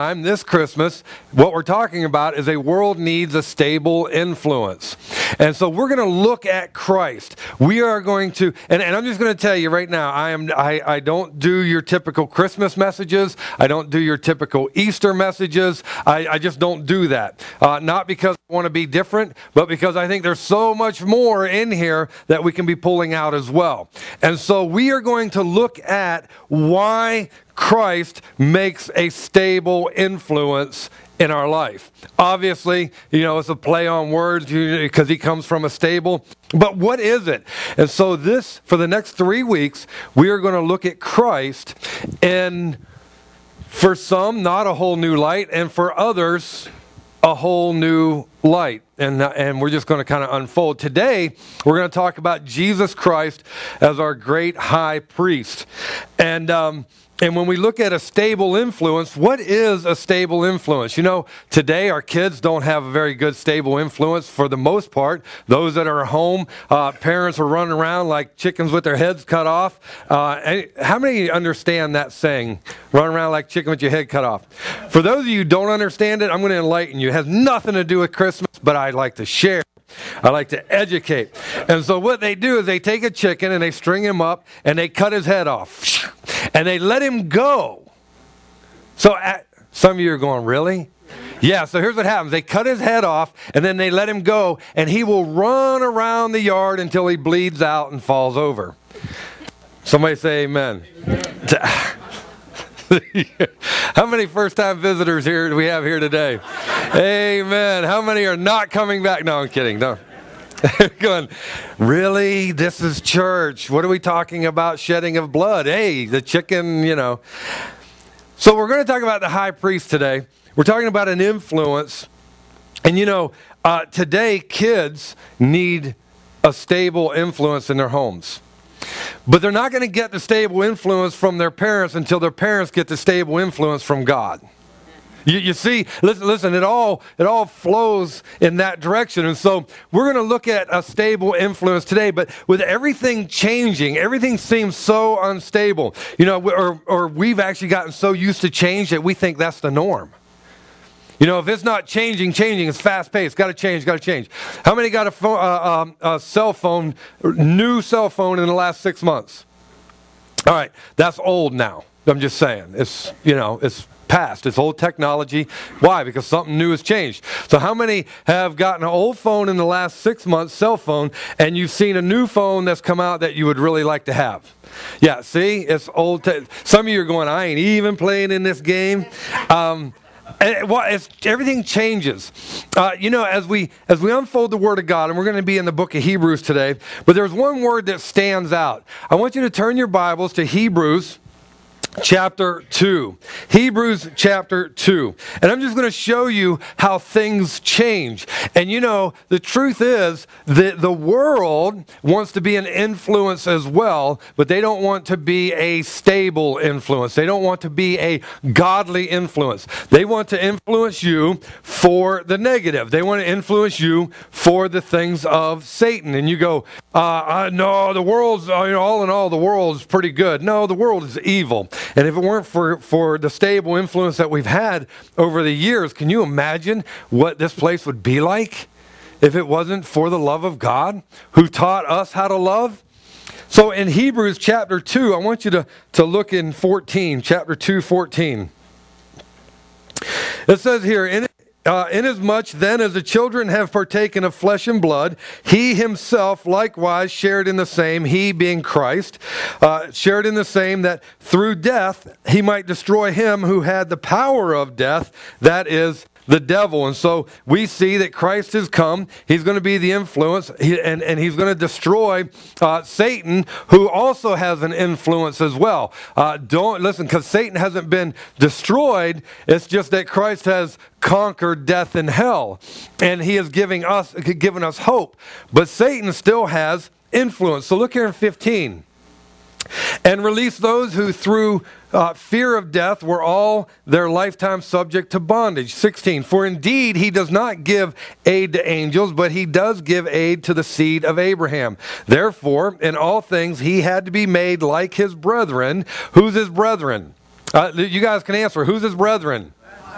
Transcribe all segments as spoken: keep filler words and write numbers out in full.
time, this Christmas, what we're talking about is a world needs a stable influence. And so we're going to look at Christ. We are going to, and, and I'm just going to tell you right now, I am I, I don't do your typical Christmas messages. I don't do your typical Easter messages. I, I just don't do that. Uh, not because I want to be different, but because I think there's so much more in here that we can be pulling out as well. And so we are going to look at why Christ makes a stable influence in our life. Obviously, you know, it's a play on words because he comes from a stable. But what is it? And so this, for the next three weeks, we are going to look at Christ in, for some, not a whole new light, and for others, a whole new light. And, and we're just going to kind of unfold. Today, we're going to talk about Jesus Christ as our great high priest. And, um, And when we look at a stable influence, what is a stable influence? You know, today our kids don't have a very good stable influence for the most part. Those that are home, uh, parents are running around like chickens with their heads cut off. Uh, how many understand that saying, run around like chicken with your head cut off? For those of you who don't understand it, I'm going to enlighten you. It has nothing to do with Christmas, but I like to share. I like to educate. And so what they do is they take a chicken and they string him up and they cut his head off. And they let him go. So at, some of you are going, really? Yeah, so here's what happens. They cut his head off and then they let him go and he will run around the yard until he bleeds out and falls over. Somebody say amen. Amen. How many first-time visitors here do we have here today? Amen. How many are not coming back? No, I'm kidding. No. Going, really? This is church. What are we talking about? Shedding of blood. Hey, the chicken, you know. So we're going to talk about the high priest today. We're talking about an influence. And, you know, uh, today kids need a stable influence in their homes. But they're not going to get the stable influence from their parents until their parents get the stable influence from God. You, you see, listen, listen, it all it all flows in that direction. And so we're going to look at a stable influence today. But with everything changing, everything seems so unstable. You know, or, or we've actually gotten so used to change that we think that's the norm. You know, if it's not changing, changing, it's fast-paced. Got to change, got to change. How many got a, phone, uh, um, a cell phone, new cell phone in the last six months? All right, that's old now. I'm just saying. It's, you know, it's past. It's old technology. Why? Because something new has changed. So how many have gotten an old phone in the last six months, cell phone, and you've seen a new phone that's come out that you would really like to have? Yeah, see? It's old. Te- Some of you are going, I ain't even playing in this game. Um And, well, it's, everything changes. Uh, you know, as we as we unfold the Word of God, and we're going to be in the book of Hebrews today, but there's one word that stands out. I want you to turn your Bibles to Hebrews chapter two. Hebrews chapter two. And I'm just going to show you how things change. And you know, the truth is that the world wants to be an influence as well, but they don't want to be a stable influence. They don't want to be a godly influence. They want to influence you for the negative. They want to influence you for the things of Satan. And you go, uh, uh, no, the world's, uh, you know, all in all, the world is pretty good. No, the world is evil. And if it weren't for, for the stable influence that we've had over the years, can you imagine what this place would be like if it wasn't for the love of God who taught us how to love? So in Hebrews chapter two, I want you to, to look in fourteen, chapter two, fourteen. It says here, in Uh, inasmuch then as the children have partaken of flesh and blood, he himself likewise shared in the same, he being Christ, uh, shared in the same that through death he might destroy him who had the power of death, that is the devil. And so we see that Christ has come. He's going to be the influence, he, and, and he's going to destroy uh, Satan, who also has an influence as well. Uh, don't listen, because Satan hasn't been destroyed. It's just that Christ has conquered death and hell, and he is giving us, given us hope. But Satan still has influence. So look here in fifteen. And release those who through uh, fear of death were all their lifetime subject to bondage. sixteen. For indeed he does not give aid to angels, but he does give aid to the seed of Abraham. Therefore, in all things he had to be made like his brethren. Who's his brethren? Uh, you guys can answer. Who's his brethren?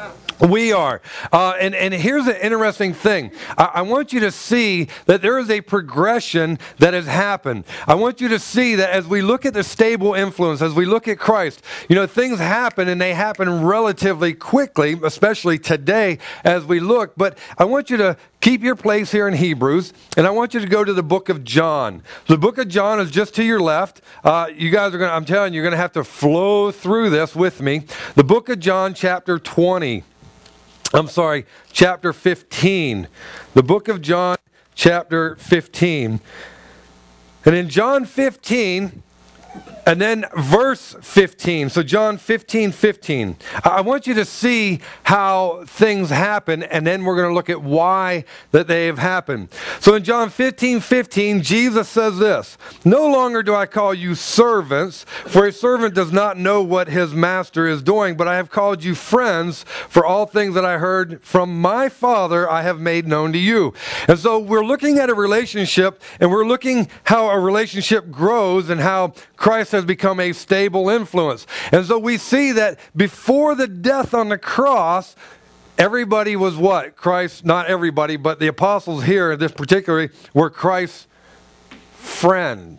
We are. Uh, and, and here's an interesting thing. I, I want you to see that there is a progression that has happened. I want you to see that as we look at the stable influence, as we look at Christ, you know, things happen and they happen relatively quickly, especially today as we look. But I want you to keep your place here in Hebrews, and I want you to go to the book of John. The book of John is just to your left. Uh, you guys are going to, I'm telling you, you're going to have to flow through this with me. The book of John, chapter twenty. I'm sorry, chapter fifteen. The book of John, chapter fifteen. And in John fifteen, and then verse fifteen. So John fifteen, fifteen. I want you to see how things happen, and then we're going to look at why that they have happened. So in John fifteen, fifteen, Jesus says this, "No longer do I call you servants, for a servant does not know what his master is doing, but I have called you friends, for all things that I heard from my Father I have made known to you." And so we're looking at a relationship, and we're looking how a relationship grows and how Christ has become a stable influence. And so we see that before the death on the cross, everybody was what? Christ, not everybody, but the apostles here in this particular were Christ's friend.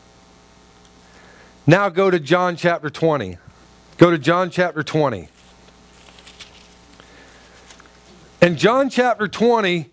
Now go to John chapter twenty. Go to John chapter twenty. In John chapter twenty,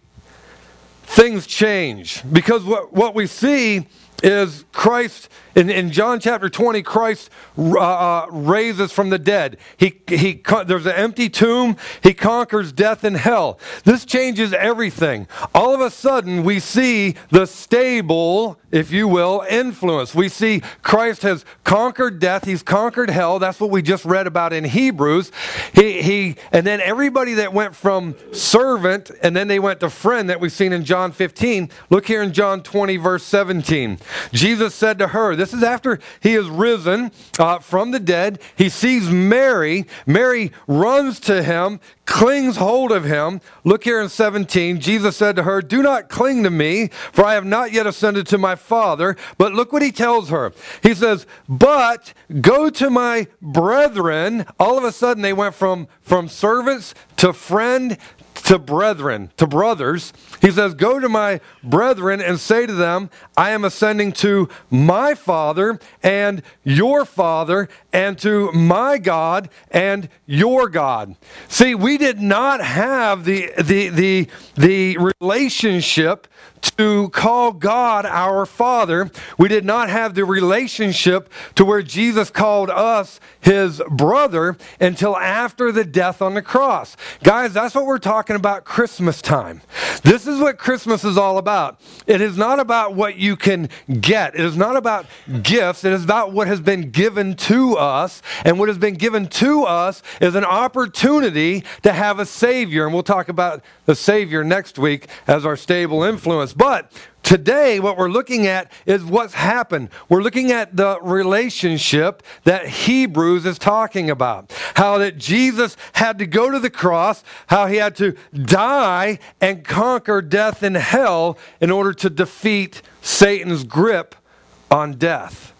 things change because what, what we see is Christ, in, in John chapter twenty, Christ uh, uh, raises from the dead. He, he, there's an empty tomb. He conquers death and hell. This changes everything. All of a sudden, we see the stable, if you will, influence. We see Christ has conquered death. He's conquered hell. That's what we just read about in Hebrews. He, he, and then everybody that went from servant, and then they went to friend that we've seen in John fifteen. Look here in John twenty, verse seventeen. Jesus said to her, this is after he is risen uh, from the dead. He sees Mary. Mary runs to him, clings hold of him. Look here in seventeen. Jesus said to her, "Do not cling to me, for I have not yet ascended to my Father." But look what he tells her. He says, "But go to my brethren." All of a sudden they went from, from servants to friend to brethren, to brothers. He says, "Go to my brethren and say to them, I am ascending to my Father and your Father, and to my God and your God." See, we did not have the the the, the relationship to call God our Father. We did not have the relationship to where Jesus called us his brother until after the death on the cross. Guys, that's what we're talking about Christmas time. This is what Christmas is all about. It is not about what you can get. It is not about gifts. It is about what has been given to us. And what has been given to us is an opportunity to have a Savior. And we'll talk about the Savior next week as our stable influence. But today, what we're looking at is what's happened. We're looking at the relationship that Hebrews is talking about. How that Jesus had to go to the cross, how he had to die and conquer death and hell in order to defeat Satan's grip on death.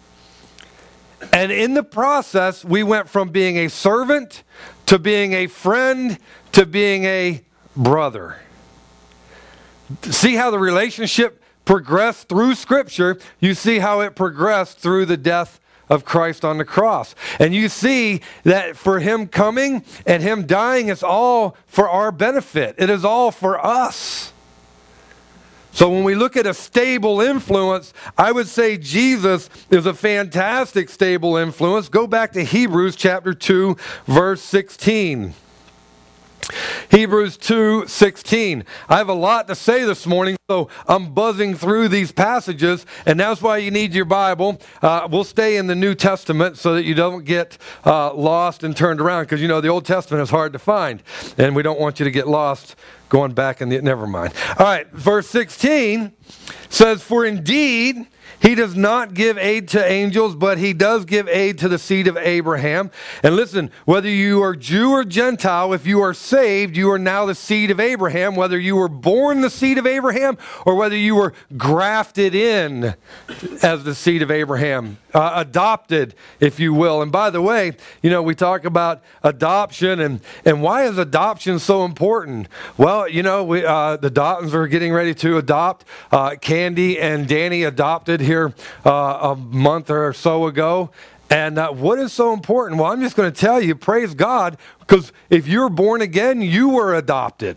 And in the process, we went from being a servant to being a friend to being a brother. See how the relationship progressed through Scripture. You see how it progressed through the death of Christ on the cross. And you see that for him coming and him dying, it's all for our benefit. It is all for us. So when we look at a stable influence, I would say Jesus is a fantastic stable influence. Go back to Hebrews chapter two, verse sixteen. Hebrews two sixteen. I have a lot to say this morning, so I'm buzzing through these passages, and that's why you need your Bible. Uh, we'll stay in the New Testament so that you don't get uh, lost and turned around, because you know the Old Testament is hard to find, and we don't want you to get lost going back in the, never mind. All right, verse sixteen says, "For indeed He does not give aid to angels, but he does give aid to the seed of Abraham. And listen, whether you are Jew or Gentile, if you are saved, you are now the seed of Abraham, whether you were born the seed of Abraham or whether you were grafted in as the seed of Abraham, uh, adopted, if you will. And by the way, you know, we talk about adoption, and, and why is adoption so important? Well, you know, we, uh, the Dottons are getting ready to adopt. Uh, Candy and Danny adopted here here uh, a month or so ago. And uh, what is so important? Well, I'm just going to tell you, praise God, because if you're born again, you were adopted.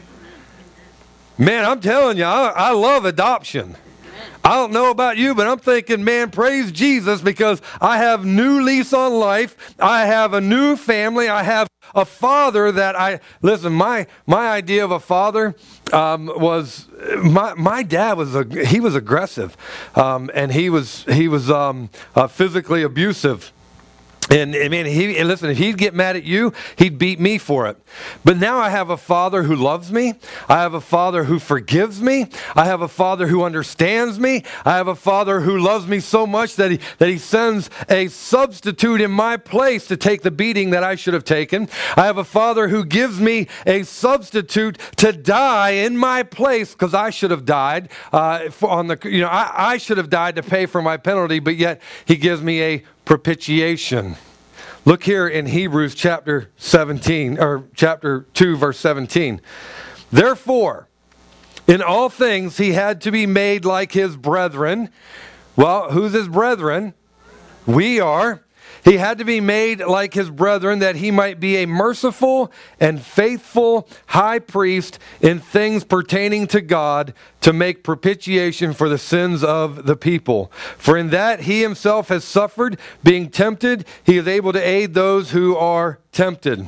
Man, I'm telling you, I, I love adoption. I don't know about you, but I'm thinking, man, praise Jesus, because I have new lease on life. I have a new family. I have a father that I, listen, my my idea of a father um, was, my my dad was, a, he was aggressive, um, and he was, he was um, uh, physically abusive. And I mean, he, and listen, if he'd get mad at you, he'd beat me for it. But now I have a father who loves me. I have a father who forgives me. I have a father who understands me. I have a father who loves me so much that he, that he sends a substitute in my place to take the beating that I should have taken. I have a father who gives me a substitute to die in my place because I should have died. Uh, for, on the, you know, I, I should have died to pay for my penalty, but yet he gives me a propitiation. Look here in Hebrews chapter seventeen, or chapter two, verse seventeen. Therefore, in all things he had to be made like his brethren. Well, who's his brethren? We are. He had to be made like his brethren, that he might be a merciful and faithful high priest in things pertaining to God, to make propitiation for the sins of the people. For in that he himself has suffered, being tempted, he is able to aid those who are tempted.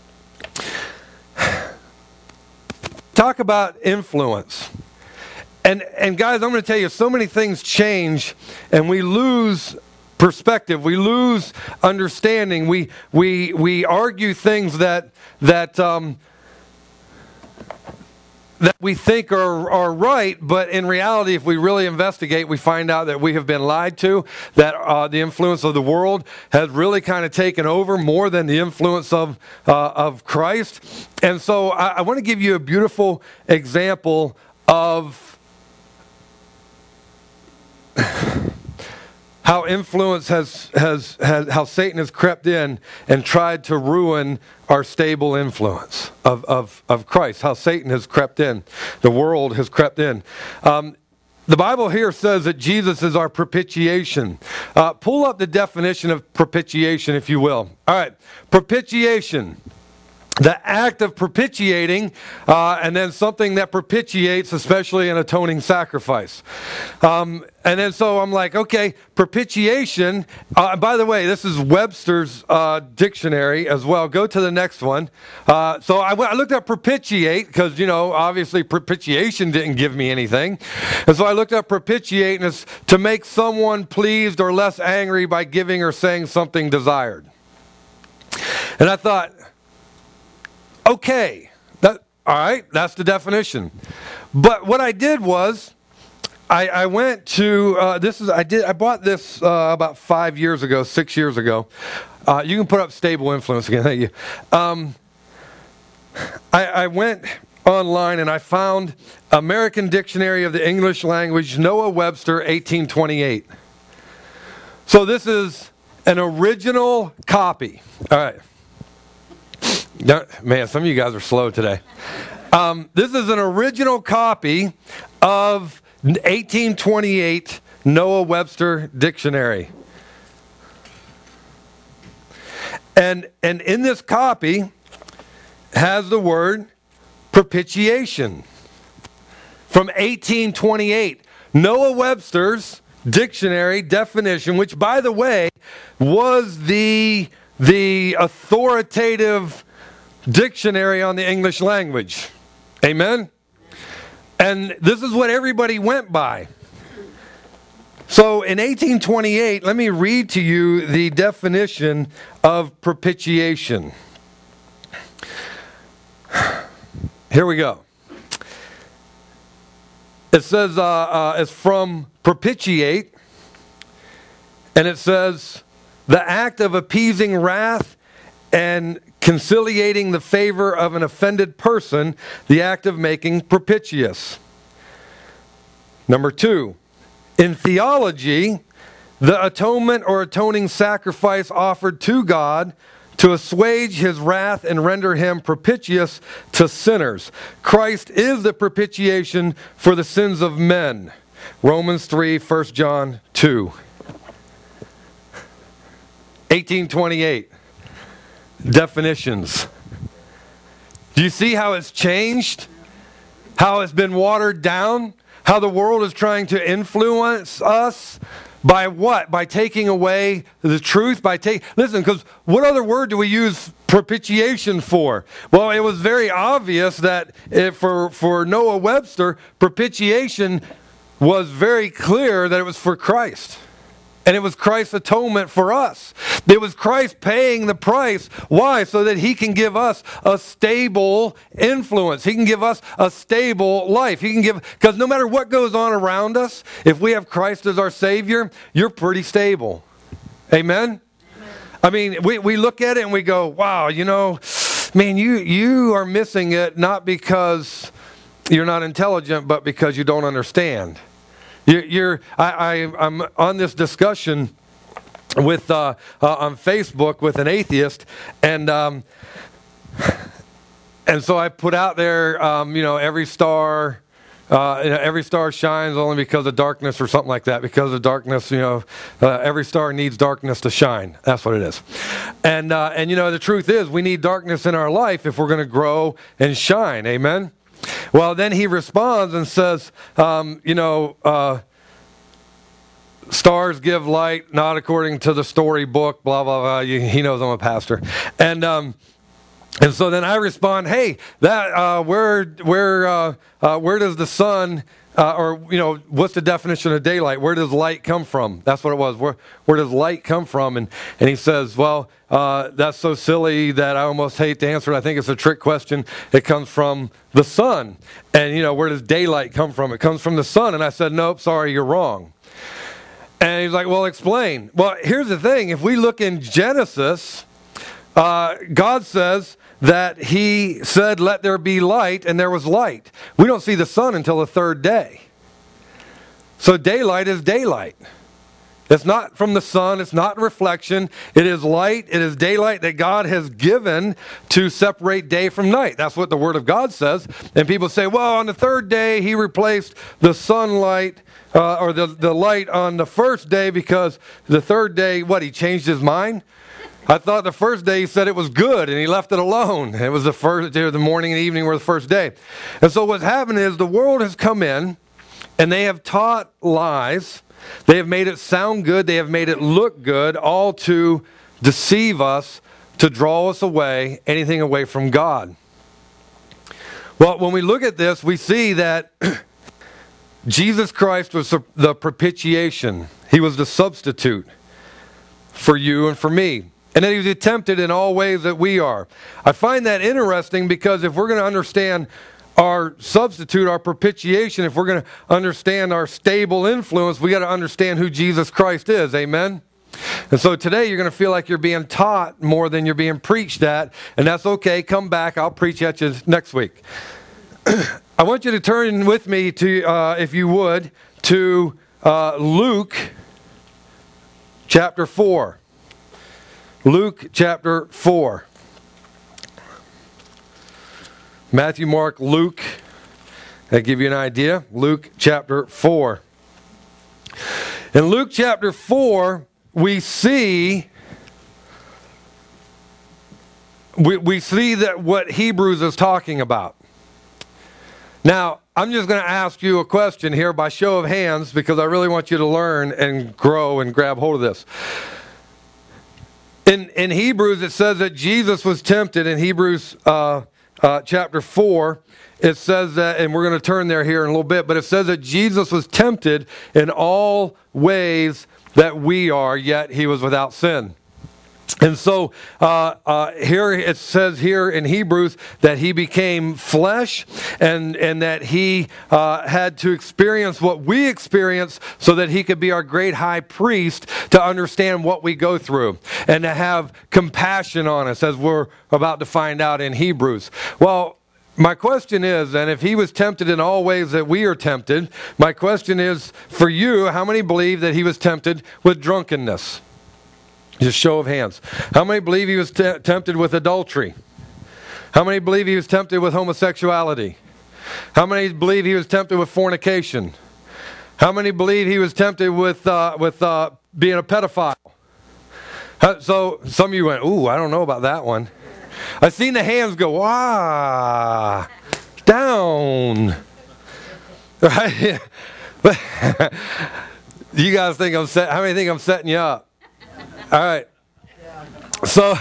Talk about influence. And, and guys, I'm going to tell you, so many things change, and we lose perspective. We lose understanding. We we we argue things that that um, that we think are are right, but in reality, if we really investigate, we find out that we have been lied to. That uh, the influence of the world has really kind of taken over more than the influence of uh, of Christ. And so, I, I want to give you a beautiful example of how influence has, has, has, how Satan has crept in and tried to ruin our stable influence of, of, of Christ. How Satan has crept in. The world has crept in. Um, the Bible here says that Jesus is our propitiation. Uh, pull up the definition of propitiation, if you will. All right. Propitiation. The act of propitiating, uh, and then something that propitiates, especially an atoning sacrifice. Um, and then so I'm like, okay, propitiation. Uh, by the way, this is Webster's uh, dictionary as well. Go to the next one. Uh, so I, w- I looked up propitiate because, you know, obviously propitiation didn't give me anything. And so I looked up propitiate, and it's to make someone pleased or less angry by giving or saying something desired. And I thought, okay, that, all right, that's the definition. But what I did was, I, I went to uh, this is I did I bought this uh, about five years ago, six years ago. Uh, you can put up stable influence again. Thank you. Um, I, I went online and I found American Dictionary of the English Language, Noah Webster, eighteen twenty-eight. So this is an original copy. All right. Man, some of you guys are slow today. Um, this is an original copy of eighteen twenty-eight Noah Webster Dictionary. And, and in this copy has the word propitiation from eighteen twenty-eight. Noah Webster's dictionary definition, which, by the way, was the, the authoritative dictionary on the English language. Amen? And this is what everybody went by. So in eighteen twenty-eight, let me read to you the definition of propitiation. Here we go. It says, uh, uh, it's from propitiate, and it says, the act of appeasing wrath and conciliating the favor of an offended person, the act of making propitious. Number two, in theology, the atonement or atoning sacrifice offered to God to assuage his wrath and render him propitious to sinners. Christ is the propitiation for the sins of men. Romans three, First John two. eighteen twenty-eight. Definitions. Do you see how it's changed? How it's been watered down? How the world is trying to influence us? By what? By taking away the truth? By take Listen, because what other word do we use propitiation for? Well, it was very obvious that if for, for Noah Webster, propitiation was very clear that it was for Christ. And it was Christ's atonement for us. It was Christ paying the price. Why? So that he can give us a stable influence. He can give us a stable life. He can give, because no matter what goes on around us, if we have Christ as our Savior, you're pretty stable. Amen? Amen. I mean, we, we look at it and we go, wow, you know, man, you, you are missing it not because you're not intelligent, but because you don't understand. You're, you're I, I, I'm on this discussion with uh, uh, on Facebook with an atheist, and um, and so I put out there, um, you know, every star, uh, every star shines only because of darkness, or something like that. Because of darkness, you know, uh, every star needs darkness to shine. That's what it is. And uh, and you know, the truth is, we need darkness in our life if we're going to grow and shine. Amen. Well, then he responds and says, um, you know, uh, stars give light, not according to the storybook, blah, blah, blah. He knows I'm a pastor. And um, and so then I respond, hey, that uh, where where uh, uh, where does the sun, uh, or, you know, what's the definition of daylight? Where does light come from? That's what it was. Where where does light come from? And, and he says, well, Uh, that's so silly that I almost hate to answer it. I think it's a trick question. It comes from the sun. And, you know, where does daylight come from? It comes from the sun. And I said, nope, sorry, you're wrong. And he's like, well, explain. Well, here's the thing. If we look in Genesis, uh, God says that he said, let there be light, and there was light. We don't see the sun until the third day. So daylight is daylight. It's not from the sun. It's not reflection. It is light. It is daylight that God has given to separate day from night. That's what the Word of God says. And people say, well, on the third day, he replaced the sunlight uh, or the, the light on the first day because the third day, what, he changed his mind? I thought the first day he said it was good and he left it alone. It was the first day, the morning and evening were the first day. And so what's happened is the world has come in and they have taught lies. They have made it sound good. They have made it look good, all to deceive us, to draw us away, anything away from God. Well, when we look at this, we see that Jesus Christ was the propitiation. He was the substitute for you and for me. And that he was tempted in all ways that we are. I find that interesting because if we're going to understand our substitute, our propitiation, if we're going to understand our stable influence, we got to understand who Jesus Christ is. Amen? And so today you're going to feel like you're being taught more than you're being preached at, and that's okay. Come back. I'll preach at you next week. I want you to turn with me to, uh, if you would, to uh, Luke chapter four. Luke chapter four. Matthew, Mark, Luke. That give you an idea. Luke chapter four. In Luke chapter four, we see we, we see that what Hebrews is talking about. Now, I'm just going to ask you a question here by show of hands because I really want you to learn and grow and grab hold of this. In in Hebrews, it says that Jesus was tempted in Hebrews uh, Uh, chapter four, it says that, and we're going to turn there here in a little bit, but it says that Jesus was tempted in all ways that we are, yet he was without sin. And so uh, uh, here it says here in Hebrews that he became flesh and, and that he uh, had to experience what we experience so that he could be our great high priest to understand what we go through and to have compassion on us, as we're about to find out in Hebrews. Well, my question is, and if he was tempted in all ways that we are tempted, my question is for you, how many believe that he was tempted with drunkenness? Just show of hands. How many believe he was t- tempted with adultery? How many believe he was tempted with homosexuality? How many believe he was tempted with fornication? How many believe he was tempted with uh, with uh, being a pedophile? How, so some of you went, ooh, I don't know about that one. I've seen the hands go, ah, down. Right? You guys think I'm set? How many think I'm setting you up? All right. So,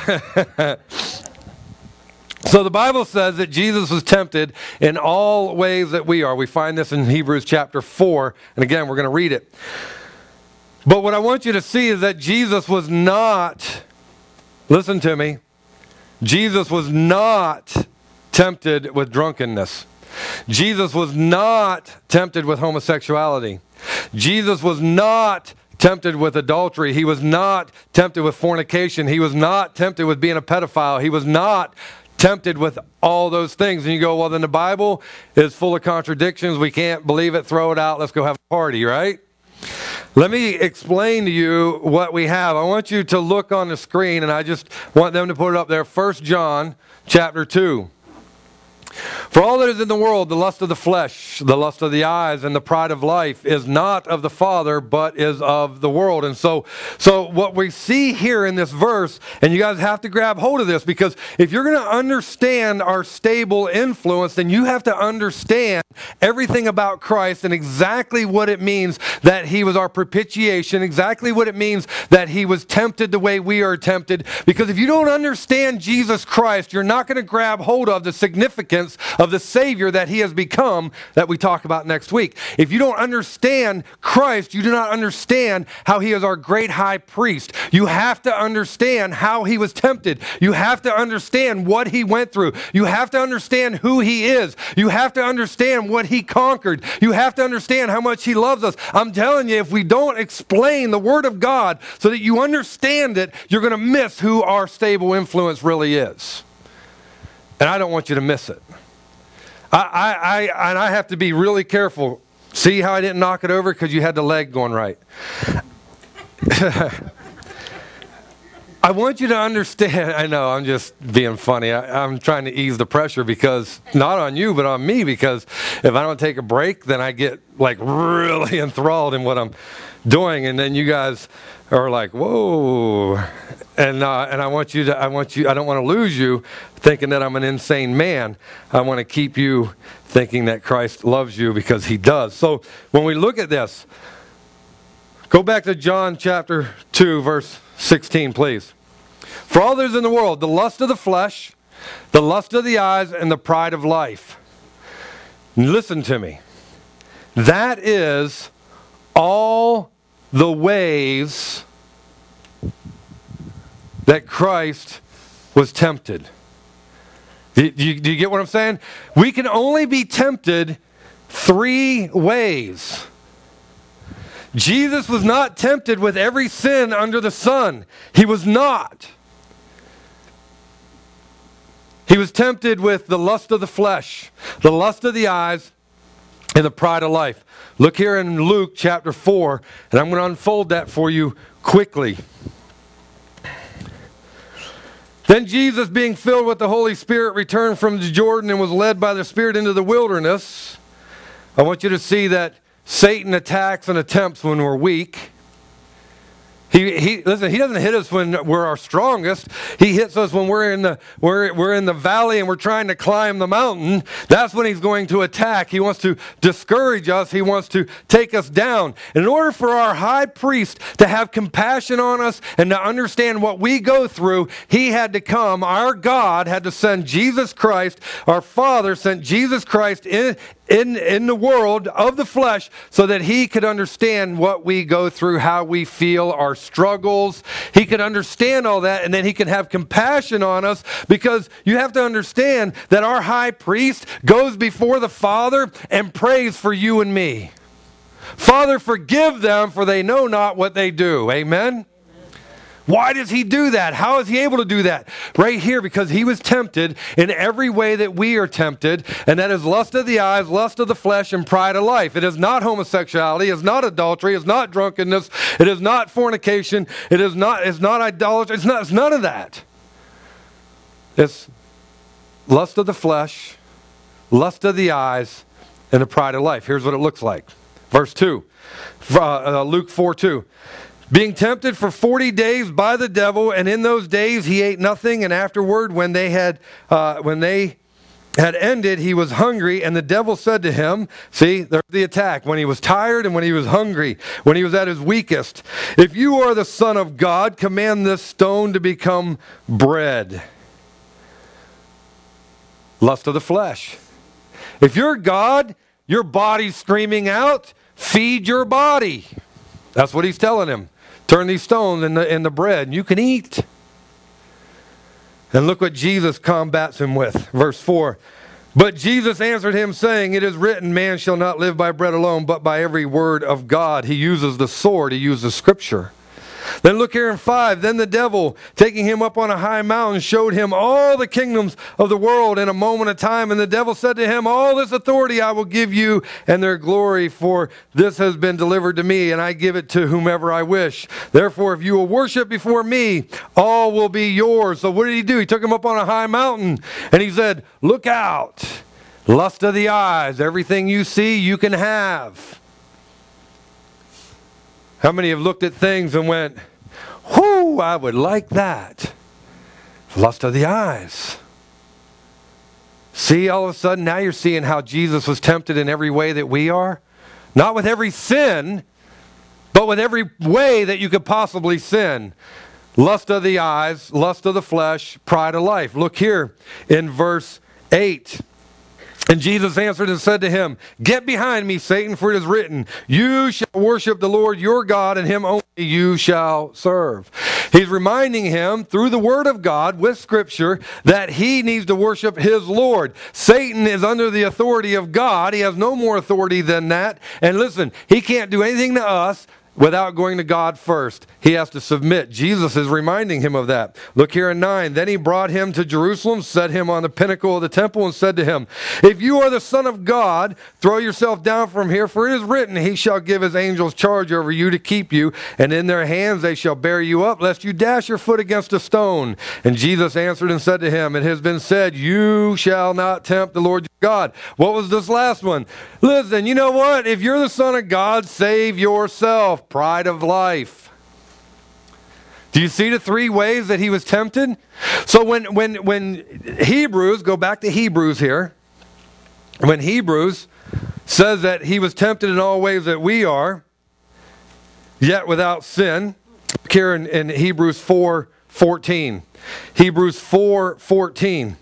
so the Bible says that Jesus was tempted in all ways that we are. We find this in Hebrews chapter four. And again, we're going to read it. But what I want you to see is that Jesus was not, listen to me, Jesus was not tempted with drunkenness. Jesus was not tempted with homosexuality. Jesus was not tempted with adultery. He was not tempted with fornication. He was not tempted with being a pedophile. He was not tempted with all those things. And you go, well, then the Bible is full of contradictions. We can't believe it. Throw it out. Let's go have a party, right? Let me explain to you what we have. I want you to look on the screen, and I just want them to put it up there. First John chapter two. For all that is in the world, the lust of the flesh, the lust of the eyes, and the pride of life is not of the Father, but is of the world. And so, so what we see here in this verse, and you guys have to grab hold of this, because if you're going to understand our stable influence, then you have to understand everything about Christ and exactly what it means that he was our propitiation, exactly what it means that he was tempted the way we are tempted. Because if you don't understand Jesus Christ, you're not going to grab hold of the significance of the Savior that he has become, that we talk about next week. If you don't understand Christ, you do not understand how he is our great high priest. You have to understand how he was tempted. You have to understand what he went through. You have to understand who he is. You have to understand what he conquered. You have to understand how much he loves us. I'm telling you, if we don't explain the Word of God so that you understand it, you're going to miss who our stable influence really is. And I don't want you to miss it. I, I, I, and I have to be really careful. See how I didn't knock it over? Because you had the leg going right. I want you to understand. I know, I'm just being funny. I, I'm trying to ease the pressure, because, not on you, but on me, because if I don't take a break, then I get like really enthralled in what I'm doing. And then you guys are like, whoa. And uh, and I want you to, I want you, I don't want to lose you thinking that I'm an insane man. I want to keep you thinking that Christ loves you, because he does. So when we look at this, go back to John chapter two, verse sixteen, please. For all there is in the world, the lust of the flesh, the lust of the eyes, and the pride of life. Listen to me. That is all the ways that Christ was tempted. Do you, do you get what I'm saying? We can only be tempted three ways. Jesus was not tempted with every sin under the sun. He was not. He was tempted with the lust of the flesh, the lust of the eyes, and the pride of life. Look here in Luke chapter four, and I'm going to unfold that for you quickly. Then Jesus, being filled with the Holy Spirit, returned from the Jordan and was led by the Spirit into the wilderness. I want you to see that Satan attacks and attempts when we're weak. He, he listen, he doesn't hit us when we're our strongest. He hits us when we're in the we're, we're in the valley and we're trying to climb the mountain. That's when he's going to attack. He wants to discourage us. He wants to take us down. In order for our high priest to have compassion on us and to understand what we go through, he had to come. Our God had to send Jesus Christ. Our Father sent Jesus Christ in in, in the world of the flesh so that he could understand what we go through, how we feel, our struggles. He could understand all that, and then he can have compassion on us, because you have to understand that our high priest goes before the Father and prays for you and me. Father, forgive them, for they know not what they do. Amen? Why does he do that? How is he able to do that? Right here, because he was tempted in every way that we are tempted, and that is lust of the eyes, lust of the flesh, and pride of life. It is not homosexuality, it is not adultery, it is not drunkenness, it is not fornication, it is not, it's not idolatry, it's, not, it's none of that. It's lust of the flesh, lust of the eyes, and the pride of life. Here's what it looks like. Verse two, uh, Luke four two. Being tempted for forty days by the devil, and in those days he ate nothing, and afterward when they had uh, when they had ended, he was hungry, and the devil said to him, see, there's the attack, when he was tired and when he was hungry, when he was at his weakest. If you are the Son of God, command this stone to become bread. Lust of the flesh. If you're God, your body's screaming out, feed your body. That's what he's telling him. Turn these stones into, into bread, and you can eat. And look what Jesus combats him with. Verse four. But Jesus answered him, saying, it is written, man shall not live by bread alone, but by every word of God. He uses the sword. He uses Scripture. Then look here in five. Then the devil, taking him up on a high mountain, showed him all the kingdoms of the world in a moment of time. And the devil said to him, all this authority I will give you and their glory, for this has been delivered to me, and I give it to whomever I wish. Therefore, if you will worship before me, all will be yours. So what did he do? He took him up on a high mountain, and he said, look out. Lust of the eyes. Everything you see, you can have. How many have looked at things and went, whoo, I would like that? Lust of the eyes. See, all of a sudden, now you're seeing how Jesus was tempted in every way that we are. Not with every sin, but with every way that you could possibly sin. Lust of the eyes, lust of the flesh, pride of life. Look here in verse eight. And Jesus answered and said to him, get behind me, Satan, for it is written, you shall worship the Lord your God, and him only you shall serve. He's reminding him through the word of God with Scripture that he needs to worship his Lord. Satan is under the authority of God. He has no more authority than that. And listen, he can't do anything to us without going to God first. He has to submit. Jesus is reminding him of that. Look here in nine. Then he brought him to Jerusalem, set him on the pinnacle of the temple, and said to him, if you are the Son of God, throw yourself down from here, for it is written, he shall give his angels charge over you to keep you, and in their hands they shall bear you up, lest you dash your foot against a stone. And Jesus answered and said to him, it has been said, you shall not tempt the Lord your God. What was this last one? Listen, you know what? If you're the Son of God, save yourself. Pride of life. Do you see the three ways that he was tempted? So when when when Hebrews, go back to Hebrews here, when Hebrews says that he was tempted in all ways that we are, yet without sin, here in, in Hebrews four fourteen. Hebrews four fourteen.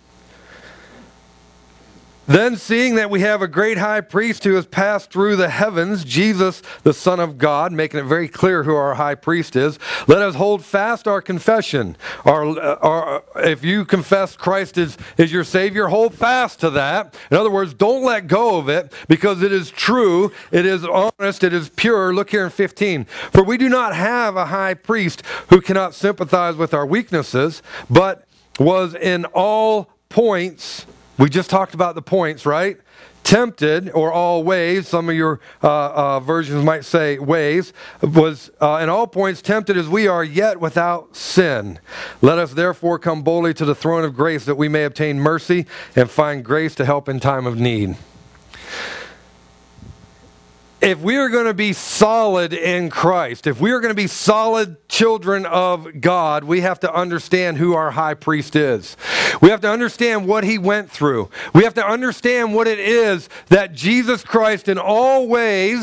Then, seeing that we have a great high priest who has passed through the heavens, Jesus, the Son of God, making it very clear who our high priest is, let us hold fast our confession. Our, our, if you confess Christ is, is your Savior, hold fast to that. In other words, don't let go of it, because it is true, it is honest, it is pure. Look here in fifteen. For we do not have a high priest who cannot sympathize with our weaknesses, but was in all points. We just talked about the points, right? Tempted, or all ways, some of your uh, uh, versions might say ways, was uh, in all points tempted as we are, yet without sin. Let us therefore come boldly to the throne of grace, that we may obtain mercy and find grace to help in time of need. If we are going to be solid in Christ, if we are going to be solid children of God, we have to understand who our high priest is. We have to understand what he went through. We have to understand what it is that Jesus Christ in all ways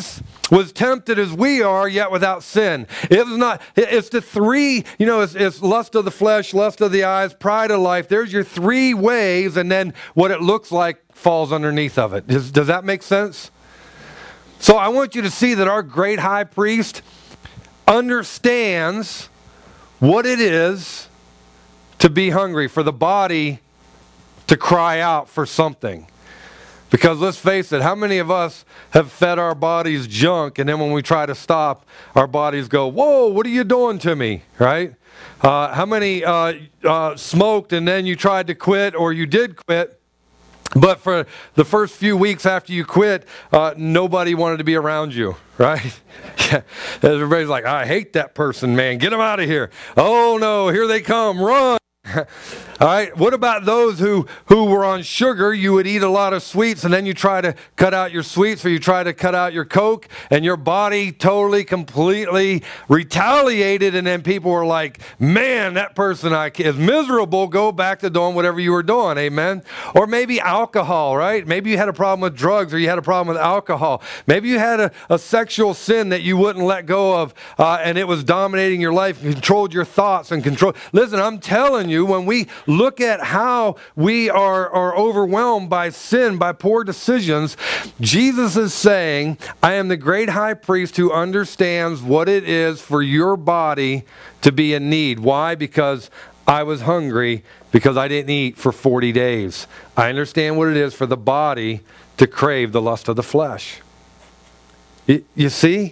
was tempted as we are, yet without sin. It was not, it's the three, you know, it's, it's lust of the flesh, lust of the eyes, pride of life. There's your three ways, and then what it looks like falls underneath of it. Does, does that make sense? So I want you to see that our great high priest understands what it is to be hungry, for the body to cry out for something. Because let's face it, how many of us have fed our bodies junk, and then when we try to stop, our bodies go, whoa, what are you doing to me, right? Uh, how many uh, uh, smoked, and then you tried to quit, or you did quit, but for the first few weeks after you quit, uh, nobody wanted to be around you, right? Yeah. Everybody's like, I hate that person, man. Get them out of here. Oh, no, here they come. Run. All right, what about those who, who were on sugar? You would eat a lot of sweets, and then you try to cut out your sweets, or you try to cut out your Coke, and your body totally, completely retaliated, and then people were like, man, that person I is miserable, go back to doing whatever you were doing, amen? Or maybe alcohol, right? Maybe you had a problem with drugs, or you had a problem with alcohol. Maybe you had a, a sexual sin that you wouldn't let go of, uh, and it was dominating your life, controlled your thoughts, and control. Listen, I'm telling you, when we look at how we are, are overwhelmed by sin, by poor decisions, Jesus is saying, I am the great high priest who understands what it is for your body to be in need. Why? Because I was hungry, because I didn't eat for forty days. I understand what it is for the body to crave the lust of the flesh. You, you see?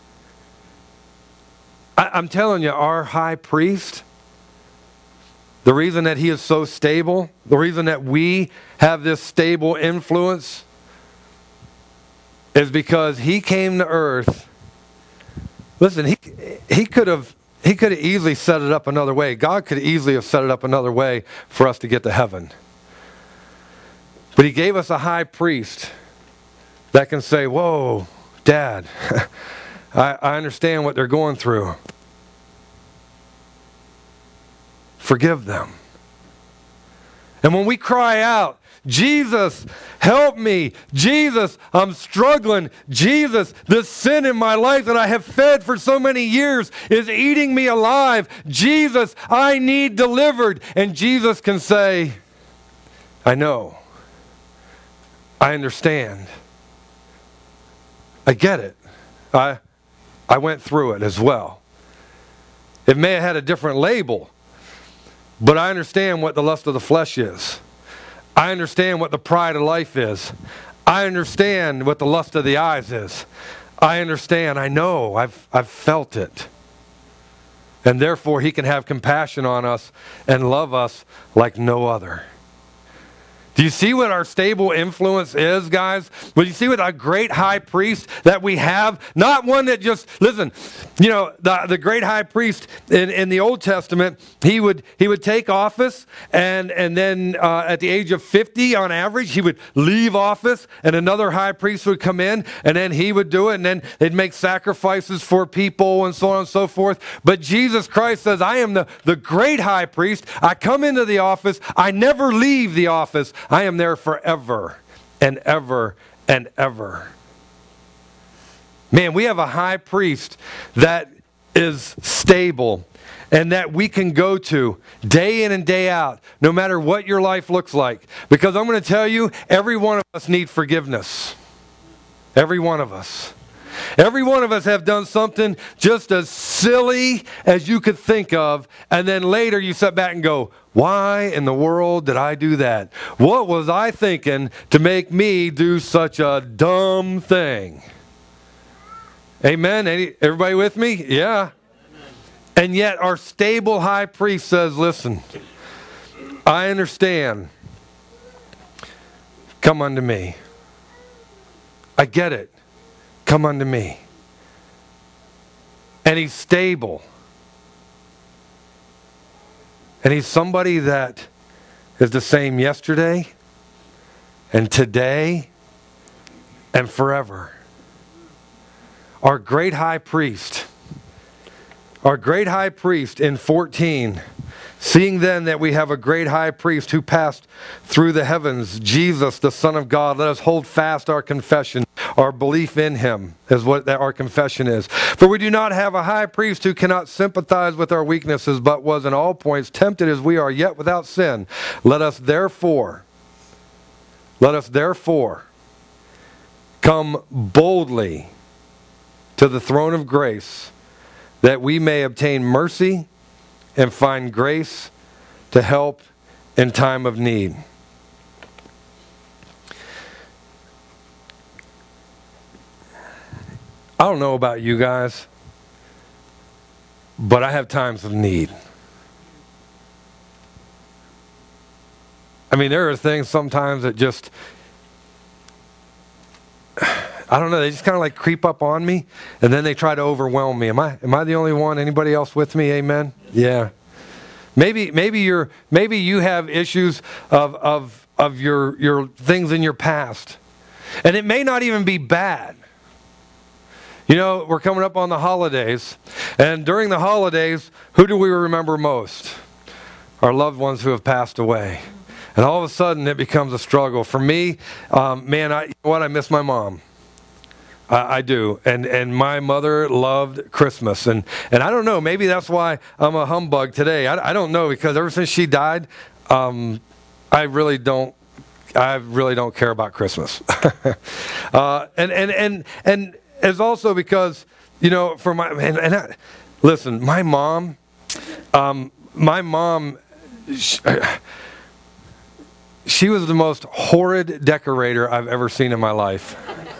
I, I'm telling you, our high priest, the reason that he is so stable, the reason that we have this stable influence, is because he came to earth. Listen, he he could have he could have easily set it up another way. God could easily have set it up another way for us to get to heaven. But he gave us a high priest that can say, whoa, Dad, I, I understand what they're going through. Forgive them. And when we cry out, Jesus, help me. Jesus, I'm struggling. Jesus, this sin in my life that I have fed for so many years is eating me alive. Jesus, I need delivered. And Jesus can say, I know. I understand. I get it. I, I went through it as well. It may have had a different label, but I understand what the lust of the flesh is. I understand what the pride of life is. I understand what the lust of the eyes is. I understand. I know. I've, I've felt it. And therefore, he can have compassion on us and love us like no other. Do you see what our stable influence is, guys? Well, you see what a great high priest that we have? Not one that just, listen, you know, the, the great high priest in, in the Old Testament, he would he would take office, and, and then uh, at the age of fifty on average, he would leave office, and another high priest would come in, and then he would do it, and then they'd make sacrifices for people and so on and so forth. But Jesus Christ says, I am the, the great high priest. I come into the office. I never leave the office. I am there forever and ever and ever. Man, we have a high priest that is stable and that we can go to day in and day out, no matter what your life looks like. Because I'm going to tell you, every one of us need forgiveness. Every one of us. Every one of us have done something just as silly as you could think of, and then later you sit back and go, why in the world did I do that? What was I thinking to make me do such a dumb thing? Amen? Any, everybody with me? Yeah. And yet our stable high priest says, listen, I understand. Come unto me. I get it. Come unto me. And he's stable. And he's somebody that is the same yesterday and today and forever. Our great high priest, our great high priest in fourteen, seeing then that we have a great high priest who passed through the heavens, Jesus, the Son of God, let us hold fast our confession. our belief in him is what that our confession is. For we do not have a high priest who cannot sympathize with our weaknesses, but was in all points tempted as we are, yet without sin. Let us therefore, let us therefore come boldly to the throne of grace, that we may obtain mercy and find grace to help in time of need. I don't know about you guys, but I have times of need. I mean, there are things sometimes that just, I don't know, they just kind of like creep up on me, and then they try to overwhelm me. Am I am I the only one? Anybody else with me? Amen? Yeah. Maybe maybe you're maybe you have issues of of of your your things in your past. And it may not even be bad. You know, we're coming up on the holidays, and during the holidays, who do we remember most? Our loved ones who have passed away. And all of a sudden, it becomes a struggle. For me, um, man, I, you know what? I miss my mom. I, I do. And and my mother loved Christmas. And, and I don't know, maybe that's why I'm a humbug today. I, I don't know, because ever since she died, um, I really don't, I really don't care about Christmas. uh, and, and, and, and it's also because, you know, for my, and, and I, listen, my mom, um, my mom, she, she was the most horrid decorator I've ever seen in my life.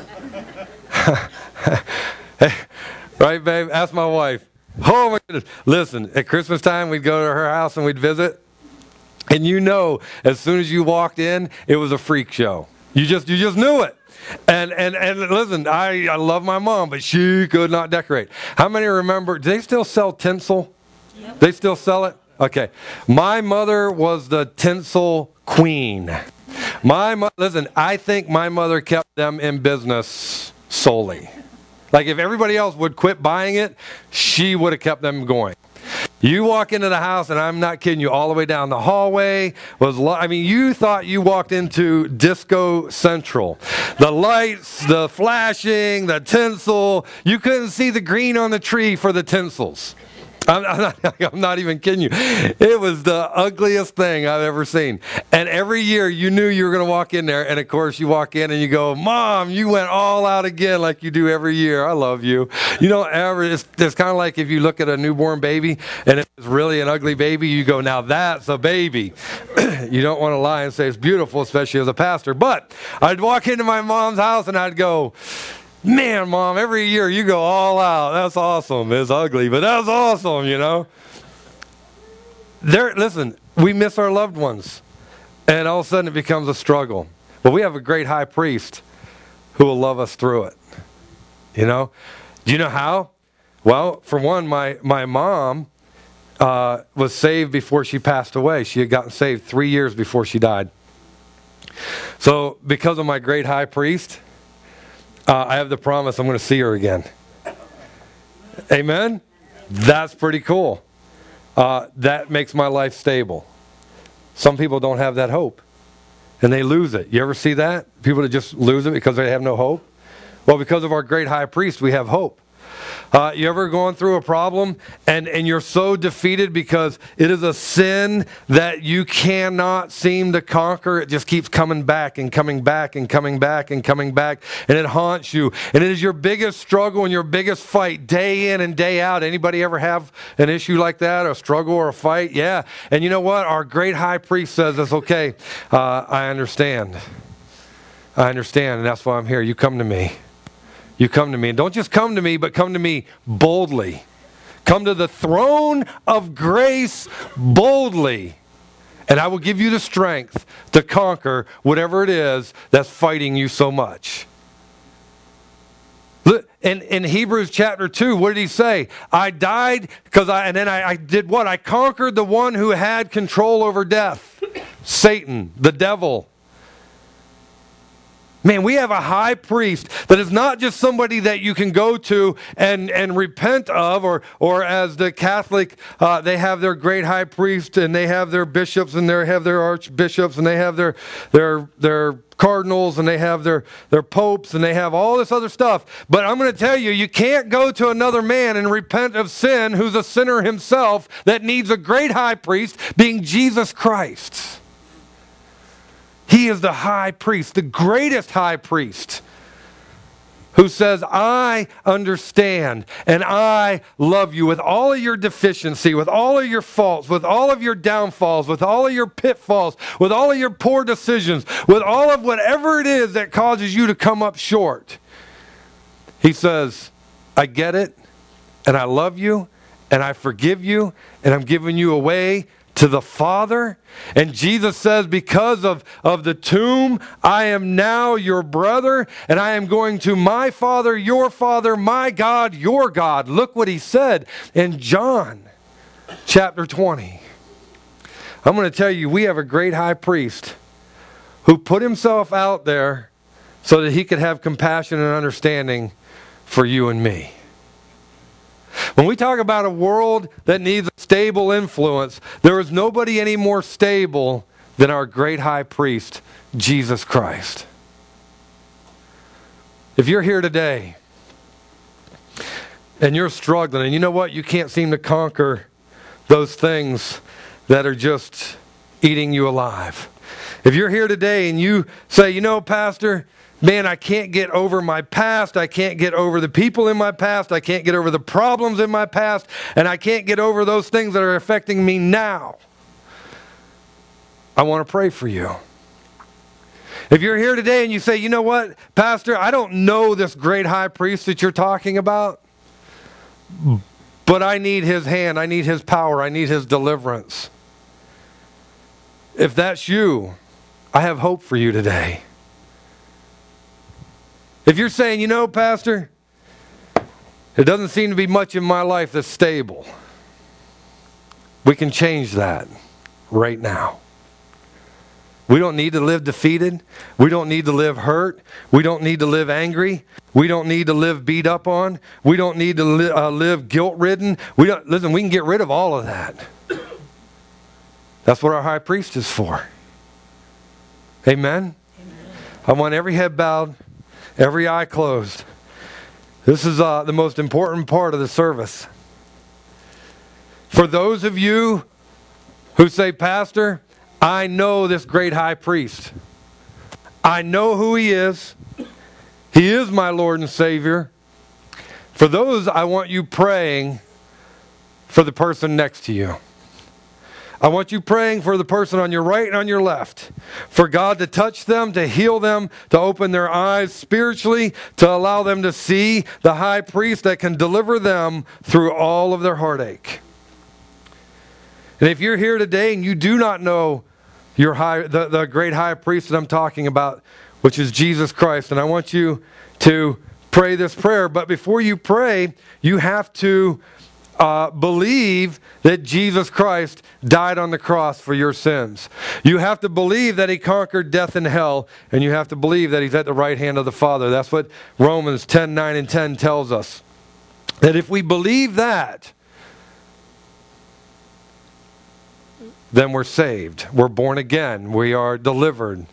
Right, babe? Ask my wife. Oh, my goodness. Listen, at Christmas time, we'd go to her house and we'd visit. And you know, as soon as you walked in, it was a freak show. You just you just knew it. And and and listen, I, I love my mom, but she could not decorate. How many remember, do they still sell tinsel? Yep. They still sell it? Okay. My mother was the tinsel queen. My mo- Listen, I think my mother kept them in business solely. Like if everybody else would quit buying it, she would have kept them going. You walk into the house, and I'm not kidding you, all the way down the hallway was, lo- I mean, you thought you walked into Disco Central. The lights, the flashing, the tinsel, you couldn't see the green on the tree for the tinsels. I'm, I'm, not, I'm not even kidding you. It was the ugliest thing I've ever seen. And every year you knew you were going to walk in there. And of course you walk in and you go, Mom, you went all out again like you do every year. I love you. You don't ever, it's, it's kind of like if you look at a newborn baby and it's really an ugly baby, you go, now that's a baby. You don't want to lie and say it's beautiful, especially as a pastor. But I'd walk into my mom's house and I'd go, man, Mom, every year you go all out. That's awesome. It's ugly, but that's awesome, you know. There, listen, we miss our loved ones, and all of a sudden it becomes a struggle. But we have a great high priest who will love us through it, you know. Do you know how? Well, for one, my, my mom uh, was saved before she passed away. She had gotten saved three years before she died. So because of my great high priest, Uh, I have the promise I'm going to see her again. Amen? That's pretty cool. Uh, that makes my life stable. Some people don't have that hope, and they lose it. You ever see that? People that just lose it because they have no hope? Well, because of our great high priest, we have hope. Uh, you ever going through a problem and, and you're so defeated because it is a sin that you cannot seem to conquer? It just keeps coming back and coming back and coming back and coming back, and it haunts you. And it is your biggest struggle and your biggest fight day in and day out. Anybody ever have an issue like that, a struggle or a fight? Yeah. And you know what? Our great high priest says it's okay. Uh, I understand. I understand, and that's why I'm here. You come to me. You come to me. And don't just come to me, but come to me boldly. Come to the throne of grace boldly. And I will give you the strength to conquer whatever it is that's fighting you so much. Look, in, in Hebrews chapter two, what did he say? I died because I, and then I, I did what? I conquered the one who had control over death. Satan, the devil. Man, we have a high priest that is not just somebody that you can go to and, and repent of, or or as the Catholic, uh, they have their great high priest, and they have their bishops, and they have their archbishops, and they have their their their cardinals, and they have their, their popes, and they have all this other stuff. But I'm going to tell you, you can't go to another man and repent of sin who's a sinner himself that needs a great high priest, being Jesus Christ. He is the high priest, the greatest high priest, who says, I understand and I love you with all of your deficiency, with all of your faults, with all of your downfalls, with all of your pitfalls, with all of your poor decisions, with all of whatever it is that causes you to come up short. He says, I get it, and I love you, and I forgive you, and I'm giving you away to the Father. And Jesus says, because of, of the tomb, I am now your brother, and I am going to my Father, your Father, my God, your God. Look what he said in John chapter twenty. I'm going to tell you, we have a great high priest who put himself out there so that he could have compassion and understanding for you and me. When we talk about a world that needs a stable influence, there is nobody any more stable than our great high priest, Jesus Christ. If you're here today and you're struggling, and you know what? You can't seem to conquer those things that are just eating you alive. If you're here today and you say, you know, Pastor, man, I can't get over my past. I can't get over the people in my past. I can't get over the problems in my past. And I can't get over those things that are affecting me now. I want to pray for you. If you're here today and you say, you know what, Pastor, I don't know this great high priest that you're talking about, but I need his hand. I need his power. I need his deliverance. If that's you, I have hope for you today. If you're saying, you know, Pastor, it doesn't seem to be much in my life that's stable, we can change that right now. We don't need to live defeated. We don't need to live hurt. We don't need to live angry. We don't need to live beat up on. We don't need to li- uh, live guilt-ridden. We don't, listen, we can get rid of all of that. That's what our high priest is for. Amen? Amen. I want every head bowed, every eye closed. This is uh, the most important part of the service. For those of you who say, Pastor, I know this great high priest. I know who he is. He is my Lord and Savior. For those, I want you praying for the person next to you. I want you praying for the person on your right and on your left, for God to touch them, to heal them, to open their eyes spiritually, to allow them to see the high priest that can deliver them through all of their heartache. And if you're here today and you do not know your high, the, the great high priest that I'm talking about, which is Jesus Christ, and I want you to pray this prayer, but before you pray, you have to Uh, believe that Jesus Christ died on the cross for your sins. You have to believe that he conquered death and hell, and you have to believe that he's at the right hand of the Father. That's what Romans ten, nine, and ten tells us. That if we believe that, then we're saved. We're born again. We are delivered.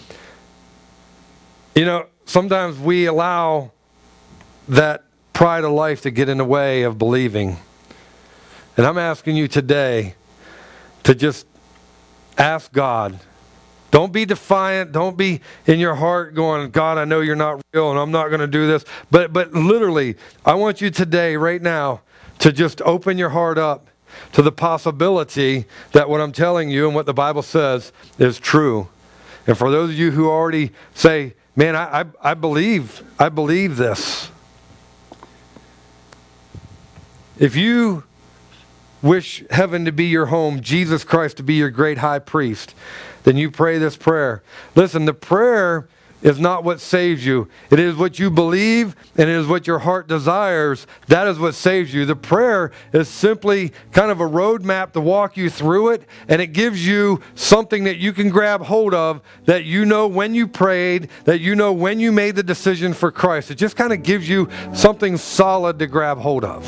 You know, sometimes we allow that pride of life to get in the way of believing. And I'm asking you today to just ask God. Don't be defiant. Don't be in your heart going, God, I know you're not real and I'm not going to do this. But but literally, I want you today, right now, to just open your heart up to the possibility that what I'm telling you and what the Bible says is true. And for those of you who already say, man, I, I, I believe, I believe this. If you wish heaven to be your home, Jesus Christ to be your great high priest, then you pray this prayer. Listen, the prayer is not what saves you. It is what you believe, and it is what your heart desires. That is what saves you. The prayer is simply kind of a roadmap to walk you through it, and it gives you something that you can grab hold of, that you know when you prayed, that you know when you made the decision for Christ. It just kind of gives you something solid to grab hold of.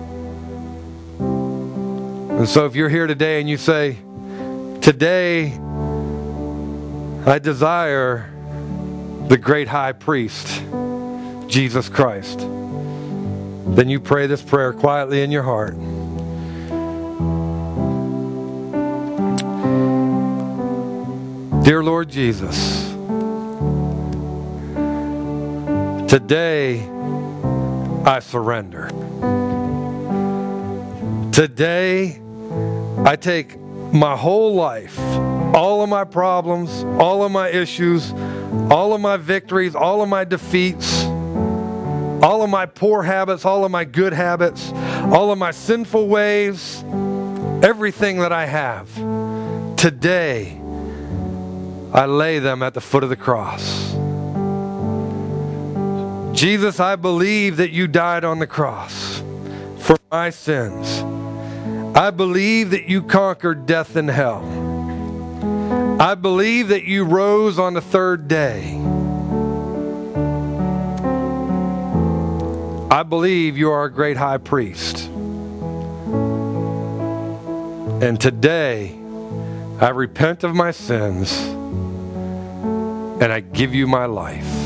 And so if you're here today and you say, today I desire the great high priest, Jesus Christ, then you pray this prayer quietly in your heart. Dear Lord Jesus, today I surrender. Today I take my whole life, all of my problems, all of my issues, all of my victories, all of my defeats, all of my poor habits, all of my good habits, all of my sinful ways, everything that I have. Today, I lay them at the foot of the cross. Jesus, I believe that you died on the cross for my sins. I believe that you conquered death and hell. I believe that you rose on the third day. I believe you are a great high priest. And today, I repent of my sins and I give you my life.